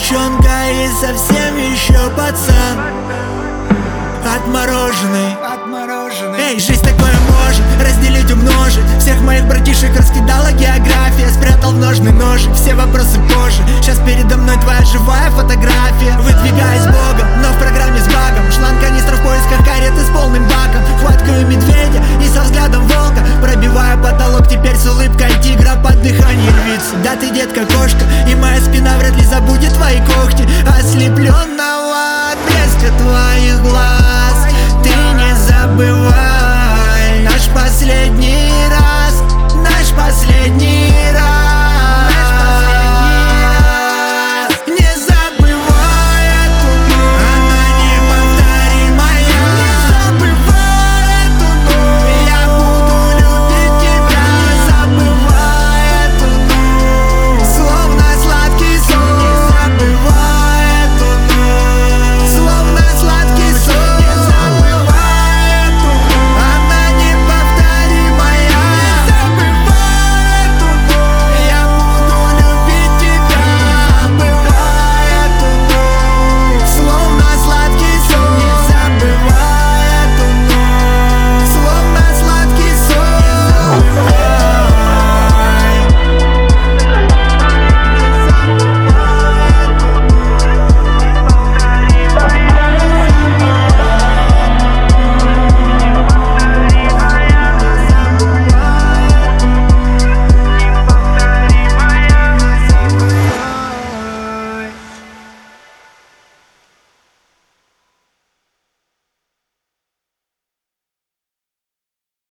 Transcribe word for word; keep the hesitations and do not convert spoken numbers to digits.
девчонка и совсем еще пацан, отмороженный. Эй, жизнь такое может разделить, умножить. Всех моих братишек раскидала география, спрятал в ножны ножик, все вопросы позже. Сейчас передо мной твоя живая фотография. Выдвигаюсь Богом, но в программе с багом. Шланг канистра в поисках кареты с полным баком. Хваткаю медведя и со взглядом волка, пробиваю потолок теперь с улыбкой тигра под дыхание львицы. Да ты, детка,